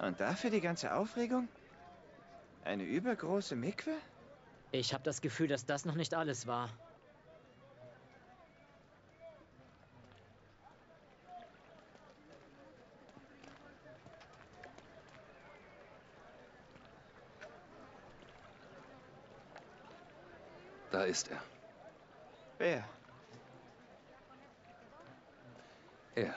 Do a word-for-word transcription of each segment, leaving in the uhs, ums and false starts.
Und dafür die ganze Aufregung? Eine übergroße Mikwe? Ich habe das Gefühl, dass das noch nicht alles war. Da ist er. Wer? Er.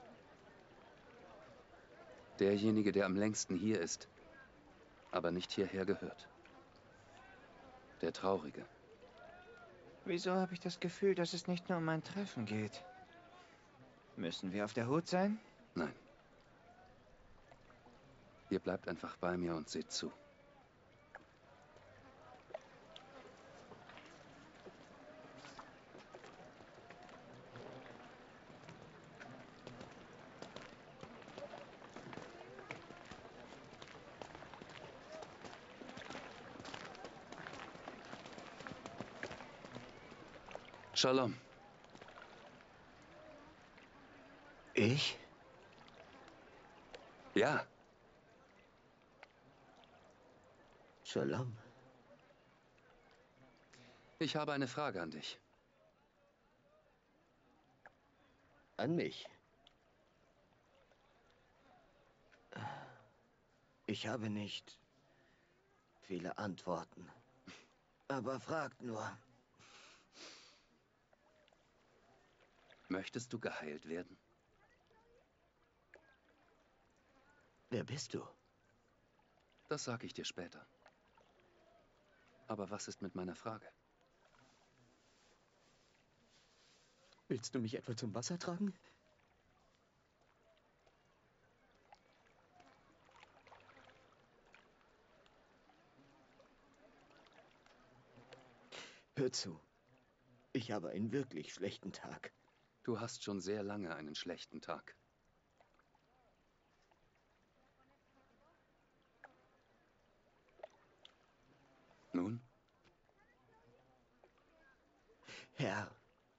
Derjenige, der am längsten hier ist, aber nicht hierher gehört. Der Traurige. Wieso habe ich das Gefühl, dass es nicht nur um ein Treffen geht? Müssen wir auf der Hut sein? Nein. Ihr bleibt einfach bei mir und seht zu. Shalom. Ich? Ja. Shalom. Ich habe eine Frage an dich. An mich? Ich habe nicht viele Antworten. Aber fragt nur. Möchtest du geheilt werden? Wer bist du? Das sage ich dir später. Aber was ist mit meiner Frage? Willst du mich etwa zum Wasser tragen? Hör zu. Ich habe einen wirklich schlechten Tag. Du hast schon sehr lange einen schlechten Tag. Nun? Herr,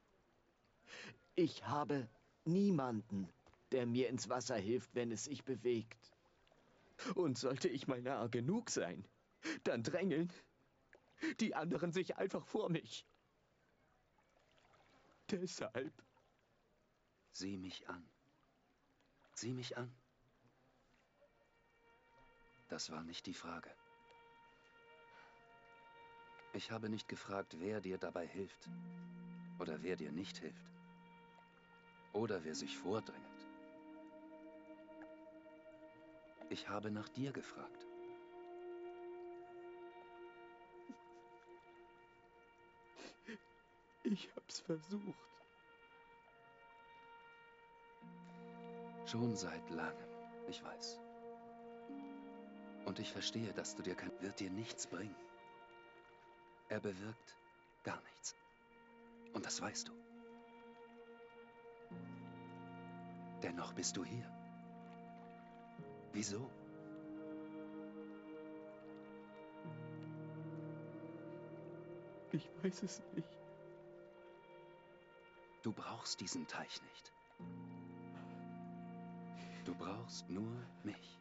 ich habe niemanden, der mir ins Wasser hilft, wenn es sich bewegt. Und sollte ich mal nahe genug sein, dann drängeln die anderen sich einfach vor mich. Deshalb. Sieh mich an. Sieh mich an. Das war nicht die Frage. Ich habe nicht gefragt, wer dir dabei hilft. Oder wer dir nicht hilft. Oder wer sich vordrängelt. Ich habe nach dir gefragt. Ich hab's versucht. Schon seit langem, ich weiß. Und ich verstehe, dass du dir kein... wird dir nichts bringen. Er bewirkt gar nichts. Und das weißt du. Dennoch bist du hier. Wieso? Ich weiß es nicht. Du brauchst diesen Teich nicht. Du brauchst nur mich.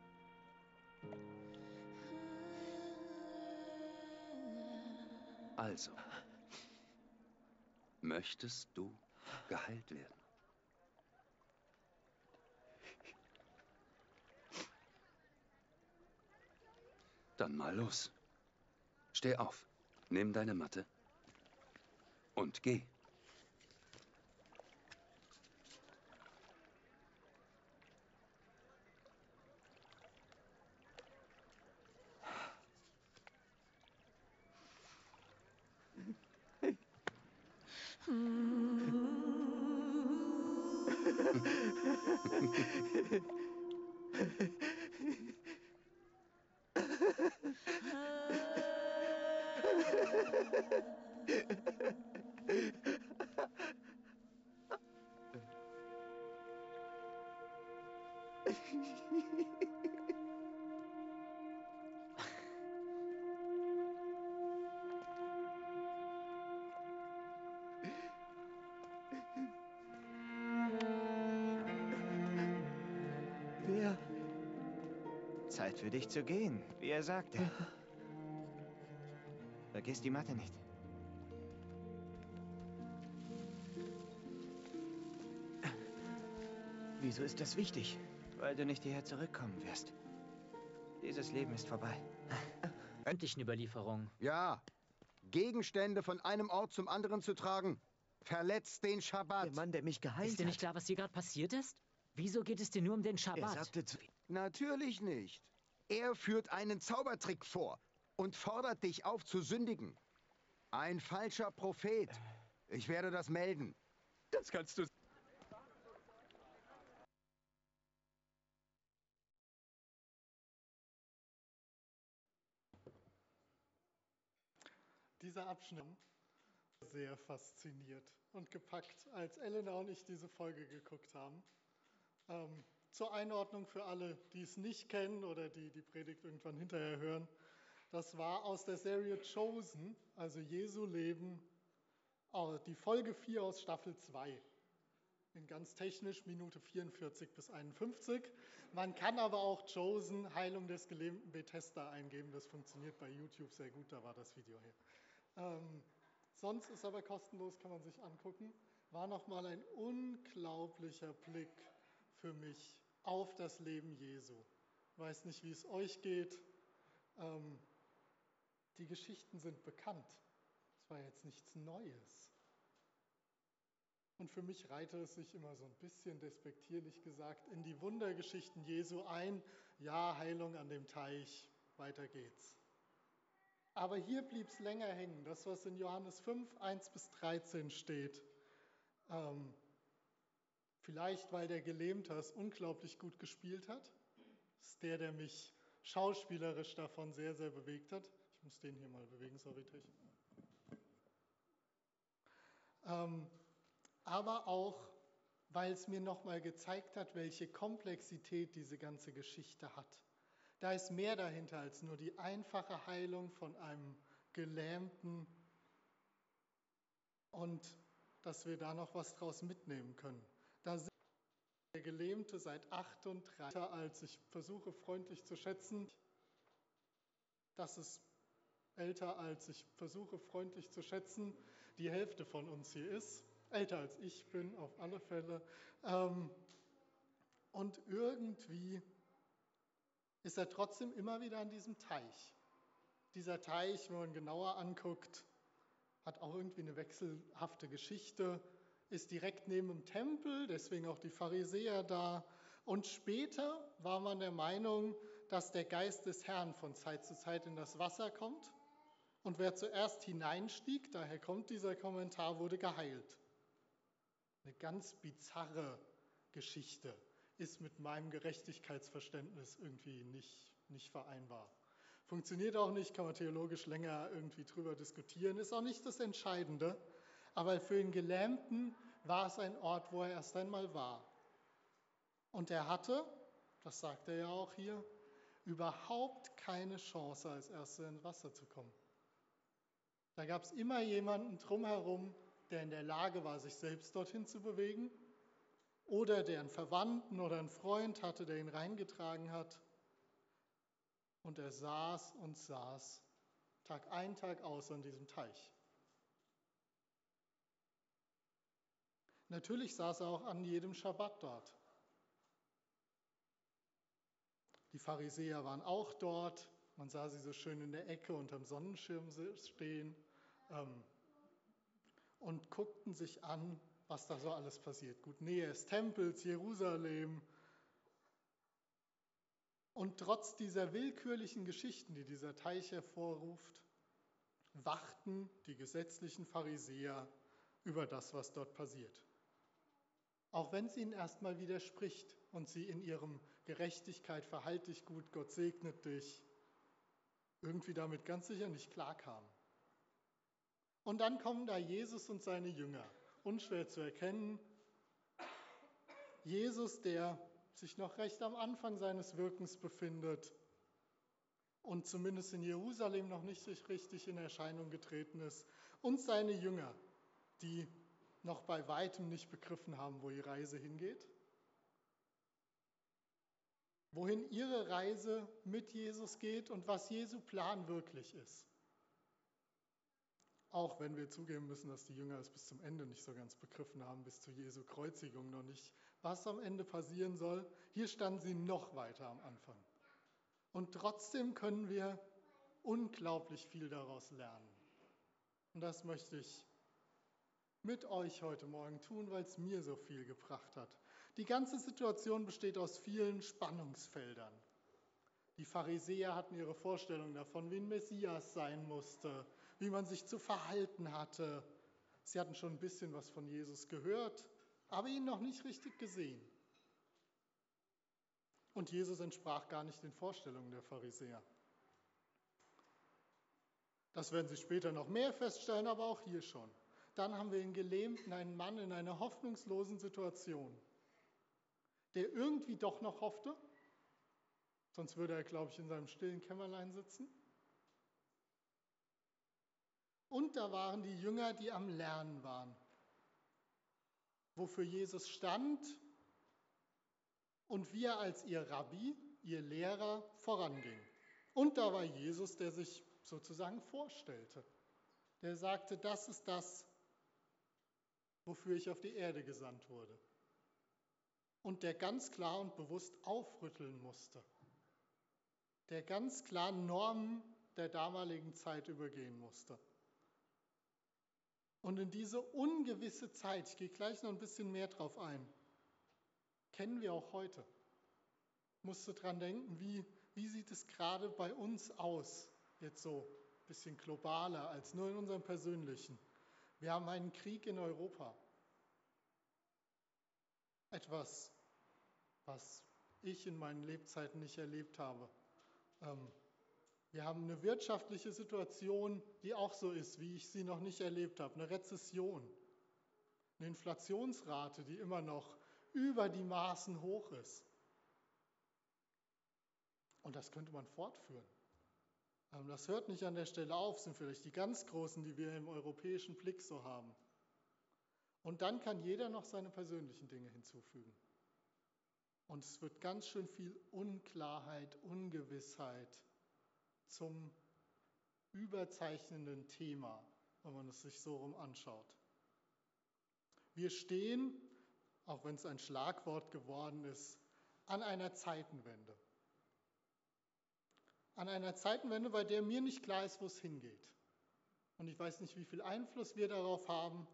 Also, möchtest du geheilt werden? Dann mal los. Steh auf, nimm deine Matte und geh. Wer Zeit für dich zu gehen, wie er sagte. Vergiss die Mathe nicht. Wieso ist das wichtig? Weil du nicht hierher zurückkommen wirst. Dieses Leben ist vorbei. Öffentlichen Überlieferung. Ja. Gegenstände von einem Ort zum anderen zu tragen, verletzt den Schabbat. Der Mann, der mich geheilt Ist dir nicht hat. klar, was hier gerade passiert ist? Wieso geht es dir nur um den Er Schabbat? sagte zu... Natürlich nicht. Er führt einen Zaubertrick vor und fordert dich auf zu sündigen. Ein falscher Prophet. Ich werde das melden. Das kannst du... Dieser Abschnitt sehr fasziniert und gepackt, als Elena und ich diese Folge geguckt haben. Ähm, zur Einordnung für alle, die es nicht kennen oder die die Predigt irgendwann hinterher hören. Das war aus der Serie Chosen, also Jesu Leben, die Folge vier aus Staffel zwei. In ganz technisch Minute vierundvierzig bis einundfünfzig. Man kann aber auch Chosen, Heilung des gelähmten Bethesda eingeben. Das funktioniert bei YouTube sehr gut, da war das Video her. Ähm, sonst ist aber kostenlos, kann man sich angucken. War nochmal ein unglaublicher Blick für mich auf das Leben Jesu. Weiß nicht, wie es euch geht. Ähm, die Geschichten sind bekannt. Es war jetzt nichts Neues. Und für mich reihte es sich immer so ein bisschen despektierlich gesagt in die Wundergeschichten Jesu ein. Ja, Heilung an dem Teich, weiter geht's. Aber hier blieb es länger hängen. Das, was in Johannes fünf, eins bis dreizehn steht. Ähm, vielleicht, weil der Gelähmte es unglaublich gut gespielt hat. Das ist der, der mich schauspielerisch davon sehr, sehr bewegt hat. Ich muss den hier mal bewegen, sorry, Tech. Ähm, aber auch, weil es mir nochmal gezeigt hat, welche Komplexität diese ganze Geschichte hat. Da ist mehr dahinter als nur die einfache Heilung von einem Gelähmten und dass wir da noch was draus mitnehmen können. Da sind der Gelähmte seit achtunddreißig als ich versuche freundlich zu schätzen, das ist älter als ich versuche freundlich zu schätzen, die Hälfte von uns hier ist, älter als ich bin auf alle Fälle. Und irgendwie ist er trotzdem immer wieder an diesem Teich. Dieser Teich, wenn man genauer anguckt, hat auch irgendwie eine wechselhafte Geschichte, ist direkt neben dem Tempel, deswegen auch die Pharisäer da. Und später war man der Meinung, dass der Geist des Herrn von Zeit zu Zeit in das Wasser kommt. Und wer zuerst hineinstieg, daher kommt dieser Kommentar, wurde geheilt. Eine ganz bizarre Geschichte. Ist mit meinem Gerechtigkeitsverständnis irgendwie nicht, nicht vereinbar. Funktioniert auch nicht, kann man theologisch länger irgendwie drüber diskutieren, ist auch nicht das Entscheidende. Aber für den Gelähmten war es ein Ort, wo er erst einmal war. Und er hatte, das sagt er ja auch hier, überhaupt keine Chance, als Erster ins Wasser zu kommen. Da gab es immer jemanden drumherum, der in der Lage war, sich selbst dorthin zu bewegen. Oder der einen Verwandten oder einen Freund hatte, der ihn reingetragen hat. Und er saß und saß, Tag ein, Tag aus an diesem Teich. Natürlich saß er auch an jedem Schabbat dort. Die Pharisäer waren auch dort. Man sah sie so schön in der Ecke unterm Sonnenschirm stehen ähm, und guckten sich an, was da so alles passiert. Gut, Nähe des Tempels, Jerusalem. Und trotz dieser willkürlichen Geschichten, die dieser Teich hervorruft, wachten die gesetzlichen Pharisäer über das, was dort passiert. Auch wenn es ihnen erstmal widerspricht und sie in ihrem Gerechtigkeit, verhalte dich gut, Gott segnet dich, irgendwie damit ganz sicher nicht klarkamen. Und dann kommen da Jesus und seine Jünger. Unschwer zu erkennen. Jesus, der sich noch recht am Anfang seines Wirkens befindet und zumindest in Jerusalem noch nicht richtig in Erscheinung getreten ist. Und seine Jünger, die noch bei weitem nicht begriffen haben, wo die Reise hingeht. wohin ihre Reise mit Jesus geht und was Jesu Plan wirklich ist. Auch wenn wir zugeben müssen, dass die Jünger es bis zum Ende nicht so ganz begriffen haben, bis zu Jesu Kreuzigung noch nicht, was am Ende passieren soll. Hier standen sie noch weiter am Anfang. Und trotzdem können wir unglaublich viel daraus lernen. Und das möchte ich mit euch heute Morgen tun, weil es mir so viel gebracht hat. Die ganze Situation besteht aus vielen Spannungsfeldern. Die Pharisäer hatten ihre Vorstellung davon, wie ein Messias sein musste, wie man sich zu verhalten hatte. Sie hatten schon ein bisschen was von Jesus gehört, aber ihn noch nicht richtig gesehen. Und Jesus entsprach gar nicht den Vorstellungen der Pharisäer. Das werden Sie später noch mehr feststellen, aber auch hier schon. Dann haben wir einen Gelähmten, einen Mann in einer hoffnungslosen Situation, der irgendwie doch noch hoffte, sonst würde er, glaube ich, in seinem stillen Kämmerlein sitzen. Und da waren die Jünger, die am Lernen waren, wofür Jesus stand und wie er als ihr Rabbi, ihr Lehrer, voranging. Und da war Jesus, der sich sozusagen vorstellte. Der sagte, das ist das, wofür ich auf die Erde gesandt wurde. Und der ganz klar und bewusst aufrütteln musste. Der ganz klar Normen der damaligen Zeit übergehen musste. Und in diese ungewisse Zeit, ich gehe gleich noch ein bisschen mehr drauf ein, kennen wir auch heute. Ich musste dran denken, wie, wie sieht es gerade bei uns aus, jetzt so ein bisschen globaler als nur in unserem persönlichen. Wir haben einen Krieg in Europa. Etwas, was ich in meinen Lebzeiten nicht erlebt habe. Ähm, Wir haben eine wirtschaftliche Situation, die auch so ist, wie ich sie noch nicht erlebt habe. Eine Rezession, eine Inflationsrate, die immer noch über die Maßen hoch ist. Und das könnte man fortführen. Das hört nicht an der Stelle auf, sind vielleicht die ganz großen, die wir im europäischen Blick so haben. Und dann kann jeder noch seine persönlichen Dinge hinzufügen. Und es wird ganz schön viel Unklarheit, Ungewissheit zum überzeichnenden Thema, wenn man es sich so rum anschaut. Wir stehen, auch wenn es ein Schlagwort geworden ist, an einer Zeitenwende. An einer Zeitenwende, bei der mir nicht klar ist, wo es hingeht. Und ich weiß nicht, wie viel Einfluss wir darauf haben.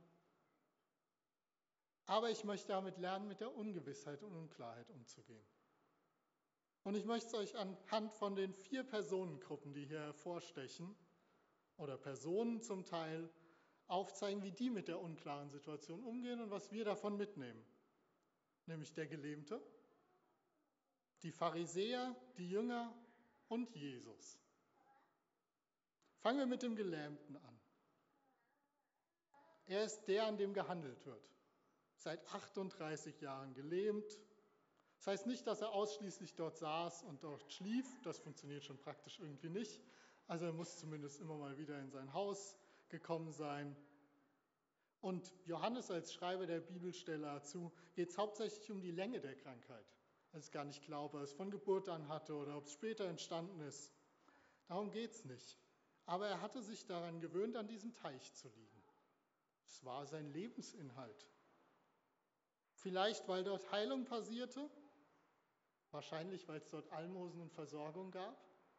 Aber ich möchte damit lernen, mit der Ungewissheit und Unklarheit umzugehen. Und ich möchte es euch anhand von den vier Personengruppen, die hier hervorstechen, oder Personen zum Teil, aufzeigen, wie die mit der unklaren Situation umgehen und was wir davon mitnehmen. Nämlich der Gelähmte, die Pharisäer, die Jünger und Jesus. Fangen wir mit dem Gelähmten an. Er ist der, an dem gehandelt wird. Seit achtunddreißig Jahren gelähmt. Das heißt nicht, dass er ausschließlich dort saß und dort schlief. Das funktioniert schon praktisch irgendwie nicht. Also er muss zumindest immer mal wieder in sein Haus gekommen sein. Und Johannes als Schreiber der Bibelstelle dazu geht es hauptsächlich um die Länge der Krankheit. Es ist gar nicht klar, ob er es von Geburt an hatte oder ob es später entstanden ist. Darum geht es nicht. Aber er hatte sich daran gewöhnt, an diesem Teich zu liegen. Es war sein Lebensinhalt. Vielleicht, weil dort Heilung passierte, wahrscheinlich, weil es dort Almosen und Versorgung gab.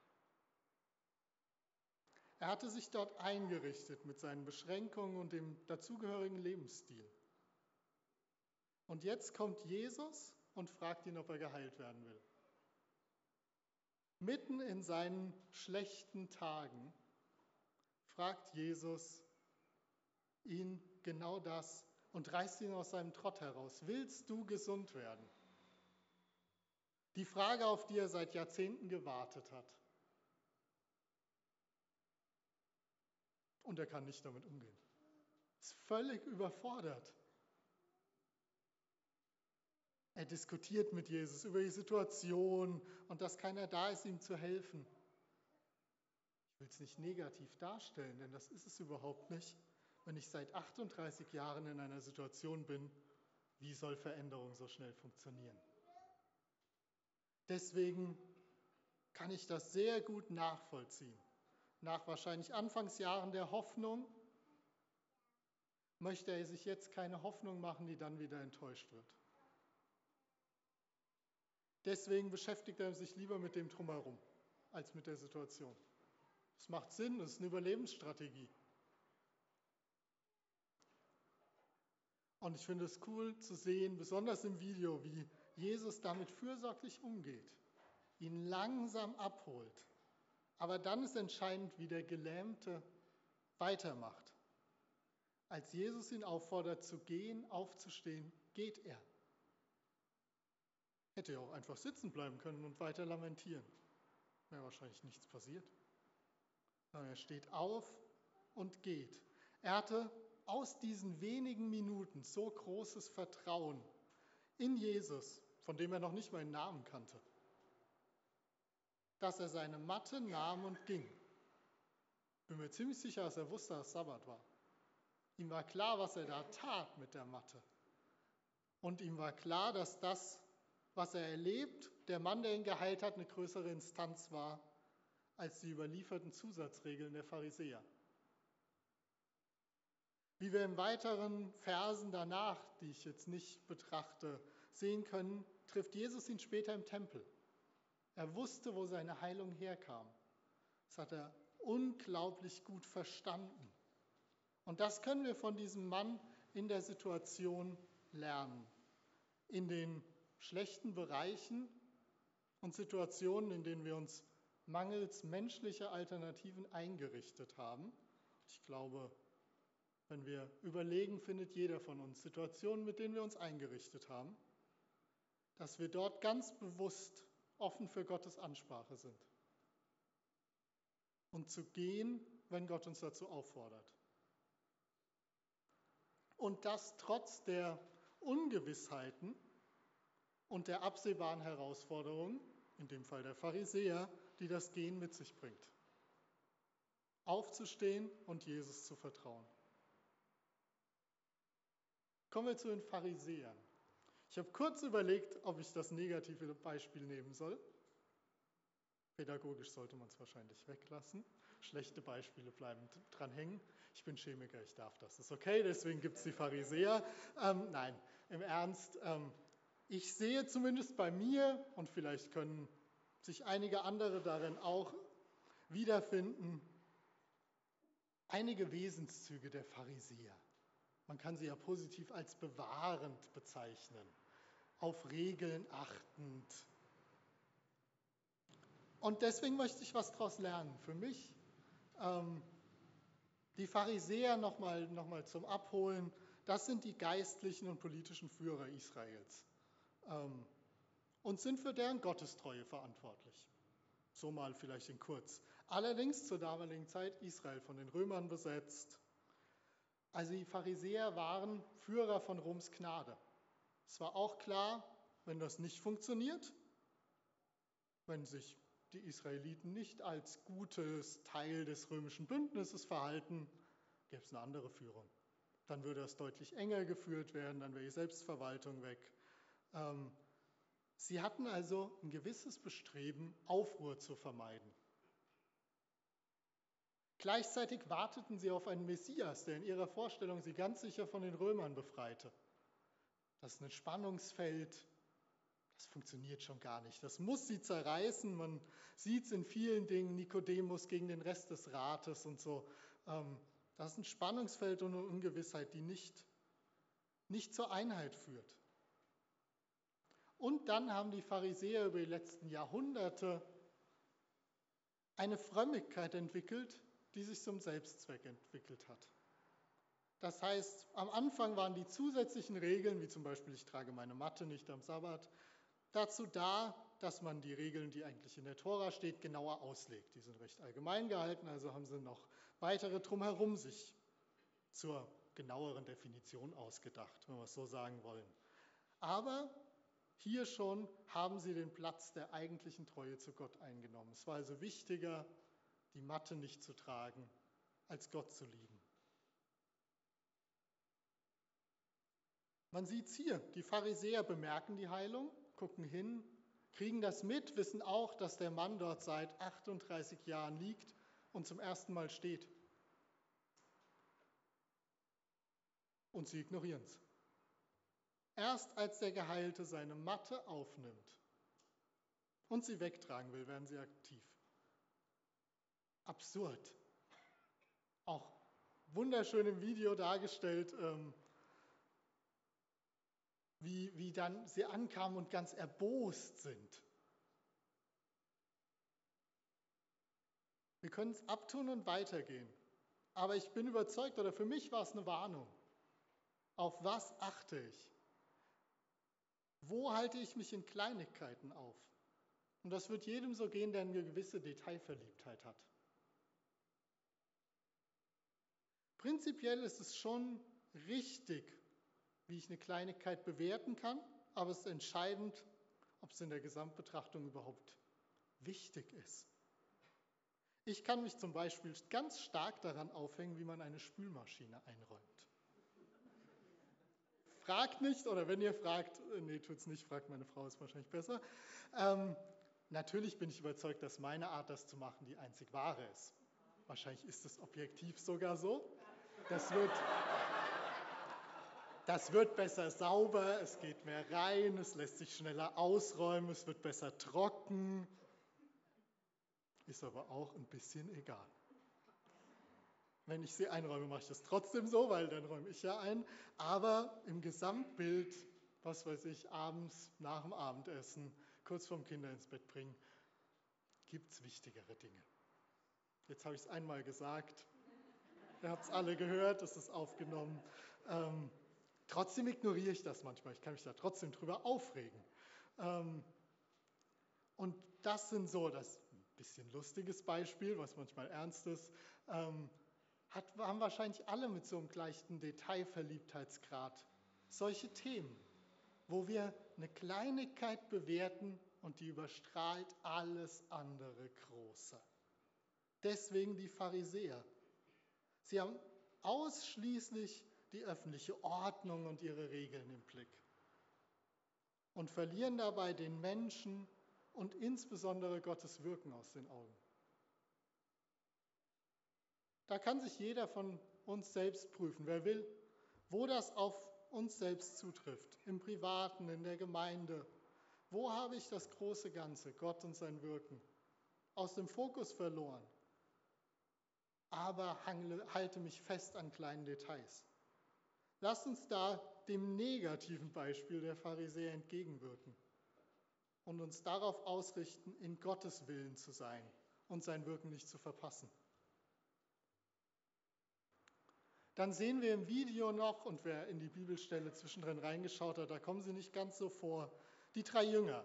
Er hatte sich dort eingerichtet mit seinen Beschränkungen und dem dazugehörigen Lebensstil. Und jetzt kommt Jesus und fragt ihn, ob er geheilt werden will. Mitten in seinen schlechten Tagen fragt Jesus ihn genau das und reißt ihn aus seinem Trott heraus. Willst du gesund werden? Die Frage, auf die er seit Jahrzehnten gewartet hat. Und er kann nicht damit umgehen. Ist völlig überfordert. Er diskutiert mit Jesus über die Situation und dass keiner da ist, ihm zu helfen. Ich will es nicht negativ darstellen, denn das ist es überhaupt nicht. Wenn ich seit achtunddreißig Jahren in einer Situation bin, wie soll Veränderung so schnell funktionieren? Deswegen kann ich das sehr gut nachvollziehen. Nach wahrscheinlich Anfangsjahren der Hoffnung möchte er sich jetzt keine Hoffnung machen, die dann wieder enttäuscht wird. Deswegen beschäftigt er sich lieber mit dem Drumherum als mit der Situation. Es macht Sinn, es ist eine Überlebensstrategie. Und ich finde es cool zu sehen, besonders im Video, wie Jesus damit fürsorglich umgeht, ihn langsam abholt. Aber dann ist entscheidend, wie der Gelähmte weitermacht. Als Jesus ihn auffordert zu gehen, aufzustehen, geht er. Hätte er auch einfach sitzen bleiben können und weiter lamentieren. Wäre wahrscheinlich nichts passiert. Aber er steht auf und geht. Er hatte aus diesen wenigen Minuten so großes Vertrauen in Jesus, von dem er noch nicht mal einen Namen kannte, dass er seine Matte nahm und ging. Bin mir ziemlich sicher, dass er wusste, dass Sabbat war. Ihm war klar, was er da tat mit der Matte. Und ihm war klar, dass das, was er erlebt, der Mann, der ihn geheilt hat, eine größere Instanz war als die überlieferten Zusatzregeln der Pharisäer. Wie wir in weiteren Versen danach, die ich jetzt nicht betrachte, sehen können, trifft Jesus ihn später im Tempel. Er wusste, wo seine Heilung herkam. Das hat er unglaublich gut verstanden. Und das können wir von diesem Mann in der Situation lernen. In den schlechten Bereichen und Situationen, in denen wir uns mangels menschlicher Alternativen eingerichtet haben. Ich glaube, wenn wir überlegen, findet jeder von uns Situationen, mit denen wir uns eingerichtet haben, dass wir dort ganz bewusst offen für Gottes Ansprache sind. Und zu gehen, wenn Gott uns dazu auffordert. Und das trotz der Ungewissheiten und der absehbaren Herausforderungen, in dem Fall der Pharisäer, die das Gehen mit sich bringt. Aufzustehen und Jesus zu vertrauen. Kommen wir zu den Pharisäern. Ich habe kurz überlegt, ob ich das negative Beispiel nehmen soll. Pädagogisch sollte man es wahrscheinlich weglassen. Schlechte Beispiele bleiben dran hängen. Ich bin Chemiker, ich darf das. Das ist okay, deswegen gibt es die Pharisäer. Ähm, nein, im Ernst, ähm, ich sehe zumindest bei mir, und vielleicht können sich einige andere darin auch wiederfinden, einige Wesenszüge der Pharisäer. Man kann sie ja positiv als bewahrend bezeichnen, auf Regeln achtend. Und deswegen möchte ich was daraus lernen. Für mich, ähm, die Pharisäer nochmal noch mal zum Abholen, das sind die geistlichen und politischen Führer Israels ähm, und sind für deren Gottestreue verantwortlich. So mal vielleicht in kurz. Allerdings zur damaligen Zeit Israel von den Römern besetzt. Also die Pharisäer waren Führer von Roms Gnade. Es war auch klar, wenn das nicht funktioniert, wenn sich die Israeliten nicht als gutes Teil des römischen Bündnisses verhalten, gäbe es eine andere Führung. Dann würde das deutlich enger geführt werden, dann wäre die Selbstverwaltung weg. Ähm, sie hatten also ein gewisses Bestreben, Aufruhr zu vermeiden. Gleichzeitig warteten sie auf einen Messias, der in ihrer Vorstellung sie ganz sicher von den Römern befreite. Das ist ein Spannungsfeld, das funktioniert schon gar nicht. Das muss sie zerreißen. Man sieht es in vielen Dingen, Nikodemus gegen den Rest des Rates und so. Das ist ein Spannungsfeld und eine Ungewissheit, die nicht, nicht zur Einheit führt. Und dann haben die Pharisäer über die letzten Jahrhunderte eine Frömmigkeit entwickelt, die sich zum Selbstzweck entwickelt hat. Das heißt, am Anfang waren die zusätzlichen Regeln, wie zum Beispiel ich trage meine Matte nicht am Sabbat, dazu da, dass man die Regeln, die eigentlich in der Tora steht, genauer auslegt. Die sind recht allgemein gehalten, also haben sie noch weitere drumherum sich zur genaueren Definition ausgedacht, wenn wir es so sagen wollen. Aber hier schon haben sie den Platz der eigentlichen Treue zu Gott eingenommen. Es war also wichtiger, die Matte nicht zu tragen, als Gott zu lieben. Man sieht es hier, die Pharisäer bemerken die Heilung, gucken hin, kriegen das mit, wissen auch, dass der Mann dort seit achtunddreißig Jahren liegt und zum ersten Mal steht. Und sie ignorieren es. Erst als der Geheilte seine Matte aufnimmt und sie wegtragen will, werden sie aktiv. Absurd. Auch wunderschön im Video dargestellt, ähm, wie, wie dann sie ankamen und ganz erbost sind. Wir können es abtun und weitergehen. Aber ich bin überzeugt, oder für mich war es eine Warnung. Auf was achte ich? Wo halte ich mich in Kleinigkeiten auf? Und das wird jedem so gehen, der eine gewisse Detailverliebtheit hat. Prinzipiell ist es schon richtig, wie ich eine Kleinigkeit bewerten kann, aber es ist entscheidend, ob es in der Gesamtbetrachtung überhaupt wichtig ist. Ich kann mich zum Beispiel ganz stark daran aufhängen, wie man eine Spülmaschine einräumt. Fragt nicht, oder wenn ihr fragt, nee, tut's nicht, fragt meine Frau, ist wahrscheinlich besser. Ähm, natürlich bin ich überzeugt, dass meine Art, das zu machen, die einzig wahre ist. Wahrscheinlich ist es objektiv sogar so. Das wird, das wird besser sauber, es geht mehr rein, es lässt sich schneller ausräumen, es wird besser trocken. Ist aber auch ein bisschen egal. Wenn ich sie einräume, mache ich das trotzdem so, weil dann räume ich ja ein. Aber im Gesamtbild, was weiß ich, abends nach dem Abendessen, kurz vorm Kinder ins Bett bringen, gibt es wichtigere Dinge. Jetzt habe ich es einmal gesagt. Ihr habt es alle gehört, es ist aufgenommen. Ähm, trotzdem ignoriere ich das manchmal. Ich kann mich da trotzdem drüber aufregen. Ähm, und das sind so, das ist ein bisschen lustiges Beispiel, was manchmal ernst ist. Ähm, Hat, haben wahrscheinlich alle mit so einem gleichen Detailverliebtheitsgrad solche Themen, wo wir eine Kleinigkeit bewerten und die überstrahlt alles andere Große. Deswegen die Pharisäer. Sie haben ausschließlich die öffentliche Ordnung und ihre Regeln im Blick und verlieren dabei den Menschen und insbesondere Gottes Wirken aus den Augen. Da kann sich jeder von uns selbst prüfen, wer will, wo das auf uns selbst zutrifft, im Privaten, in der Gemeinde. Wo habe ich das große Ganze, Gott und sein Wirken, aus dem Fokus verloren, aber halte mich fest an kleinen Details. Lasst uns da dem negativen Beispiel der Pharisäer entgegenwirken und uns darauf ausrichten, in Gottes Willen zu sein und sein Wirken nicht zu verpassen. Dann sehen wir im Video noch, und wer in die Bibelstelle zwischendrin reingeschaut hat, da kommen sie nicht ganz so vor, die drei Jünger.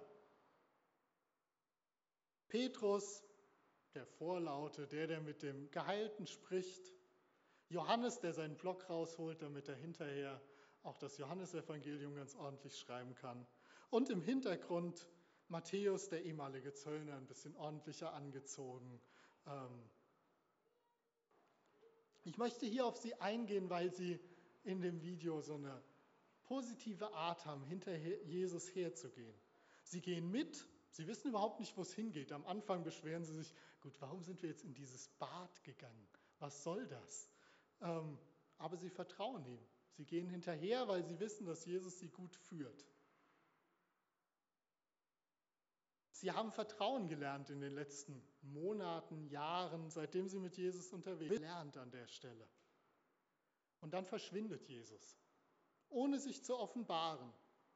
Petrus, der Vorlaute, der, der mit dem Geheilten spricht. Johannes, der seinen Block rausholt, damit er hinterher auch das Johannesevangelium ganz ordentlich schreiben kann. Und im Hintergrund Matthäus, der ehemalige Zöllner, ein bisschen ordentlicher angezogen. Ähm, Ich möchte hier auf sie eingehen, weil sie in dem Video so eine positive Art haben, hinter Jesus herzugehen. Sie gehen mit, sie wissen überhaupt nicht, wo es hingeht. Am Anfang beschweren sie sich, gut, warum sind wir jetzt in dieses Bad gegangen? Was soll das? Ähm, aber sie vertrauen ihm. Sie gehen hinterher, weil sie wissen, dass Jesus sie gut führt. Sie haben Vertrauen gelernt in den letzten Monaten, Jahren, seitdem sie mit Jesus unterwegs sind. Lernt an der Stelle. Und dann verschwindet Jesus, ohne sich zu offenbaren.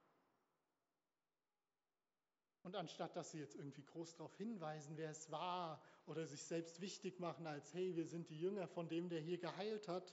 Und anstatt dass sie jetzt irgendwie groß darauf hinweisen, wer es war, oder sich selbst wichtig machen als, hey, wir sind die Jünger von dem, der hier geheilt hat,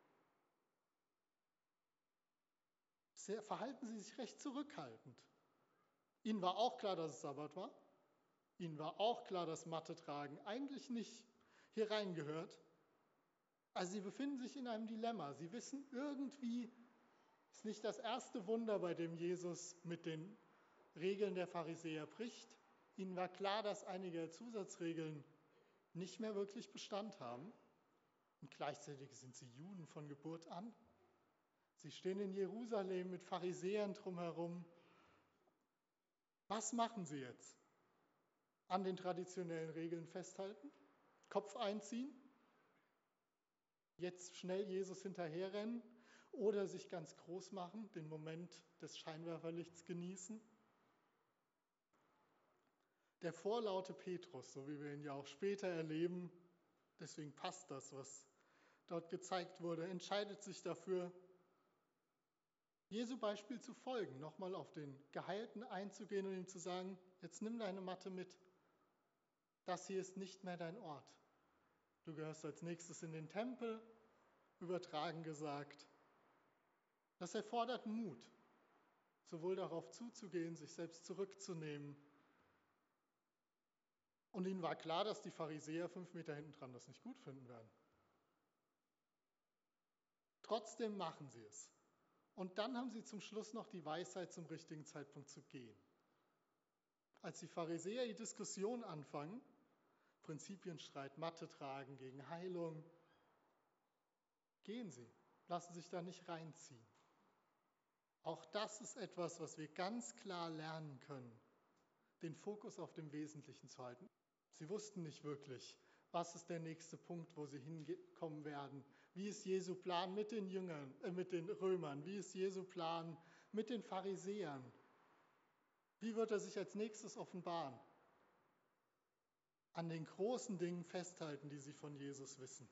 verhalten sie sich recht zurückhaltend. Ihnen war auch klar, dass es Sabbat war. Ihnen war auch klar, dass Matte tragen eigentlich nicht hier reingehört. Also sie befinden sich in einem Dilemma. Sie wissen irgendwie, es ist nicht das erste Wunder, bei dem Jesus mit den Regeln der Pharisäer bricht. Ihnen war klar, dass einige Zusatzregeln nicht mehr wirklich Bestand haben. Und gleichzeitig sind sie Juden von Geburt an. Sie stehen in Jerusalem mit Pharisäern drumherum. Was machen sie jetzt? An den traditionellen Regeln festhalten? Kopf einziehen? Jetzt schnell Jesus hinterherrennen? Oder sich ganz groß machen, den Moment des Scheinwerferlichts genießen? Der vorlaute Petrus, so wie wir ihn ja auch später erleben, deswegen passt das, was dort gezeigt wurde, entscheidet sich dafür, Jesu Beispiel zu folgen, nochmal auf den Geheilten einzugehen und ihm zu sagen, jetzt nimm deine Matte mit. Das hier ist nicht mehr dein Ort. Du gehörst als nächstes in den Tempel, übertragen gesagt. Das erfordert Mut, sowohl darauf zuzugehen, sich selbst zurückzunehmen. Und ihnen war klar, dass die Pharisäer fünf Meter hinten dran das nicht gut finden werden. Trotzdem machen sie es. Und dann haben sie zum Schluss noch die Weisheit, zum richtigen Zeitpunkt zu gehen. Als die Pharisäer die Diskussion anfangen, Prinzipienstreit, Matte tragen gegen Heilung, gehen sie, lassen sich da nicht reinziehen. Auch das ist etwas, was wir ganz klar lernen können, den Fokus auf dem Wesentlichen zu halten. Sie wussten nicht wirklich, was ist der nächste Punkt, wo sie hinkommen werden. Wie ist Jesu Plan mit den Jüngern, äh, mit den Römern? Wie ist Jesu Plan mit den Pharisäern? Wie wird er sich als nächstes offenbaren? An den großen Dingen festhalten, die sie von Jesus wissen.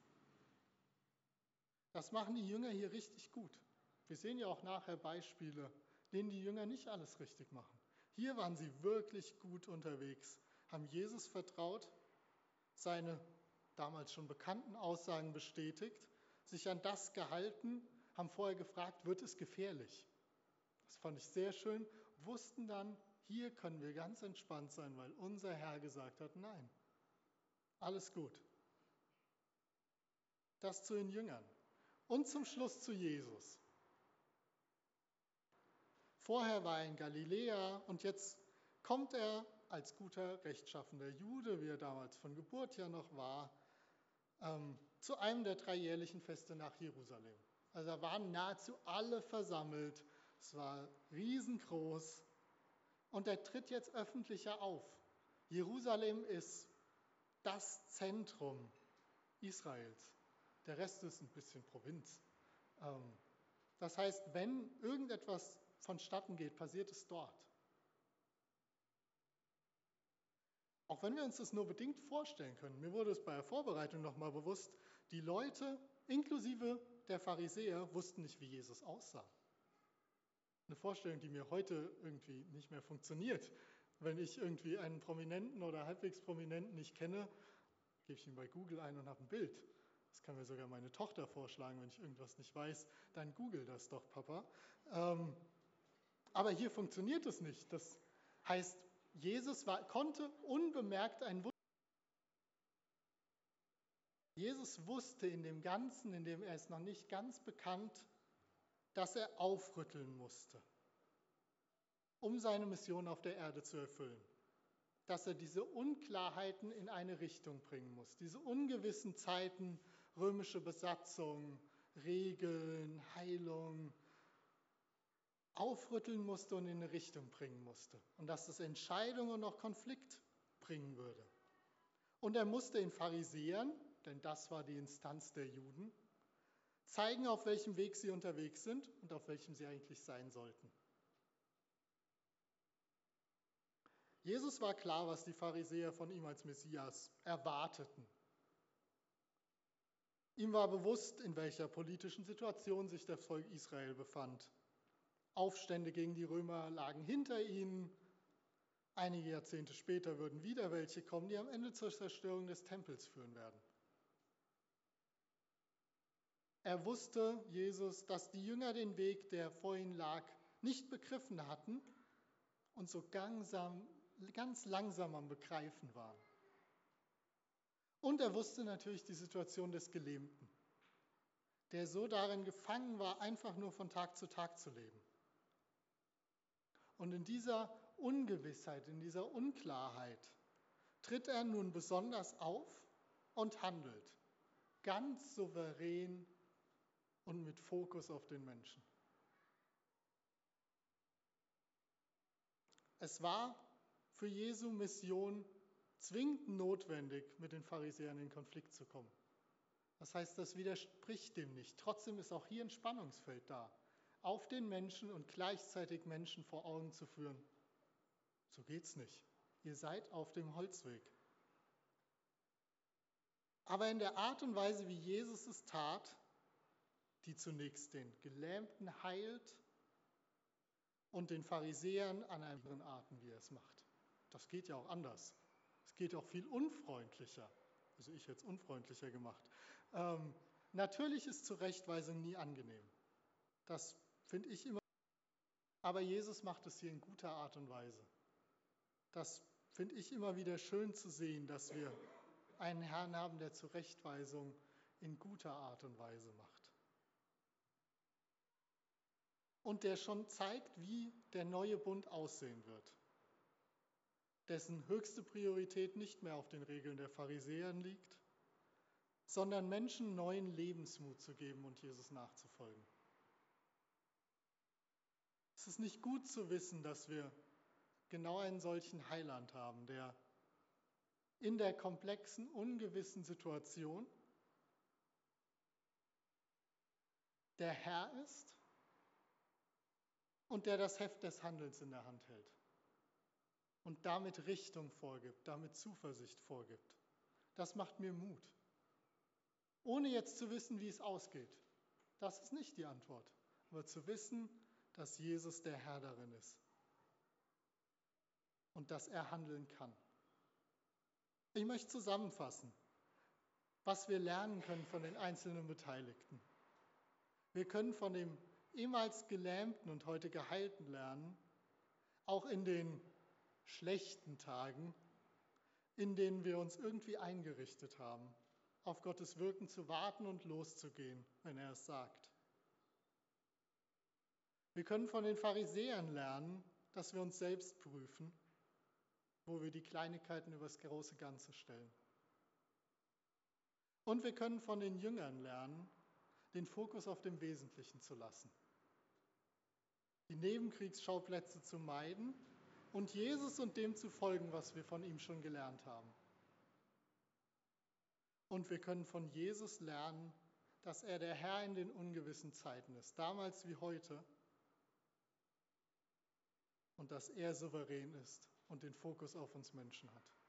Das machen die Jünger hier richtig gut. Wir sehen ja auch nachher Beispiele, denen die Jünger nicht alles richtig machen. Hier waren sie wirklich gut unterwegs, haben Jesus vertraut, seine damals schon bekannten Aussagen bestätigt, sich an das gehalten, haben vorher gefragt, wird es gefährlich? Das fand ich sehr schön, wussten dann, hier können wir ganz entspannt sein, weil unser Herr gesagt hat, nein, alles gut. Das zu den Jüngern. Und zum Schluss zu Jesus. Vorher war er in Galiläa und jetzt kommt er als guter, rechtschaffender Jude, wie er damals von Geburt ja noch war, ähm, zu einem der drei jährlichen Feste nach Jerusalem. Also da waren nahezu alle versammelt, es war riesengroß und er tritt jetzt öffentlicher auf. Jerusalem ist das Zentrum Israels. Der Rest ist ein bisschen Provinz. Ähm, das heißt, wenn irgendetwas vonstatten geht, passiert es dort. Auch wenn wir uns das nur bedingt vorstellen können, mir wurde es bei der Vorbereitung nochmal bewusst, die Leute, inklusive der Pharisäer, wussten nicht, wie Jesus aussah. Eine Vorstellung, die mir heute irgendwie nicht mehr funktioniert. Wenn ich irgendwie einen Prominenten oder halbwegs Prominenten nicht kenne, gebe ich ihn bei Google ein und habe ein Bild. Das kann mir sogar meine Tochter vorschlagen, wenn ich irgendwas nicht weiß, dann google das doch, Papa. Ähm, aber hier funktioniert es nicht. Das heißt, Jesus war, konnte unbemerkt ein Wunder. Jesus wusste in dem Ganzen, in dem er es noch nicht ganz bekannt, dass er aufrütteln musste, um seine Mission auf der Erde zu erfüllen. Dass er diese Unklarheiten in eine Richtung bringen muss. Diese ungewissen Zeiten, römische Besatzung, Regeln, Heilung, aufrütteln musste und in eine Richtung bringen musste. Und dass das Entscheidung und auch Konflikt bringen würde. Und er musste den Pharisäern, denn das war die Instanz der Juden, zeigen, auf welchem Weg sie unterwegs sind und auf welchem sie eigentlich sein sollten. Jesus war klar, was die Pharisäer von ihm als Messias erwarteten. Ihm war bewusst, in welcher politischen Situation sich das Volk Israel befand. Aufstände gegen die Römer lagen hinter ihnen. Einige Jahrzehnte später würden wieder welche kommen, die am Ende zur Zerstörung des Tempels führen werden. Er wusste, Jesus, dass die Jünger den Weg, der vor ihnen lag, nicht begriffen hatten und so langsam, ganz langsam am Begreifen waren. Und er wusste natürlich die Situation des Gelähmten, der so darin gefangen war, einfach nur von Tag zu Tag zu leben. Und in dieser Ungewissheit, in dieser Unklarheit tritt er nun besonders auf und handelt, ganz souverän und mit Fokus auf den Menschen. Es war für Jesu Mission zwingend notwendig, mit den Pharisäern in Konflikt zu kommen. Das heißt, das widerspricht dem nicht. Trotzdem ist auch hier ein Spannungsfeld da, auf den Menschen und gleichzeitig Menschen vor Augen zu führen. So geht's nicht. Ihr seid auf dem Holzweg. Aber in der Art und Weise, wie Jesus es tat, die zunächst den Gelähmten heilt und den Pharisäern an anderen Arten, wie er es macht. Das geht ja auch anders. Es geht auch viel unfreundlicher. Also ich hätte es unfreundlicher gemacht. Ähm, natürlich ist Zurechtweisung nie angenehm. Das finde ich immer. Aber Jesus macht es hier in guter Art und Weise. Das finde ich immer wieder schön zu sehen, dass wir einen Herrn haben, der Zurechtweisung in guter Art und Weise macht. Und der schon zeigt, wie der neue Bund aussehen wird. Dessen höchste Priorität nicht mehr auf den Regeln der Pharisäer liegt, sondern Menschen neuen Lebensmut zu geben und Jesus nachzufolgen. Es ist nicht gut zu wissen, dass wir genau einen solchen Heiland haben, der in der komplexen, ungewissen Situation der Herr ist und der das Heft des Handelns in der Hand hält und damit Richtung vorgibt, damit Zuversicht vorgibt. Das macht mir Mut. Ohne jetzt zu wissen, wie es ausgeht. Das ist nicht die Antwort. Aber zu wissen, dass Jesus der Herr darin ist und dass er handeln kann. Ich möchte zusammenfassen, was wir lernen können von den einzelnen Beteiligten. Wir können von dem ehemals Gelähmten und heute Geheilten lernen, auch in den schlechten Tagen, in denen wir uns irgendwie eingerichtet haben, auf Gottes Wirken zu warten und loszugehen, wenn er es sagt. Wir können von den Pharisäern lernen, dass wir uns selbst prüfen, wo wir die Kleinigkeiten über das große Ganze stellen. Und wir können von den Jüngern lernen, den Fokus auf dem Wesentlichen zu lassen. Die Nebenkriegsschauplätze zu meiden und Jesus und dem zu folgen, was wir von ihm schon gelernt haben. Und wir können von Jesus lernen, dass er der Herr in den ungewissen Zeiten ist, damals wie heute, und dass er souverän ist und den Fokus auf uns Menschen hat.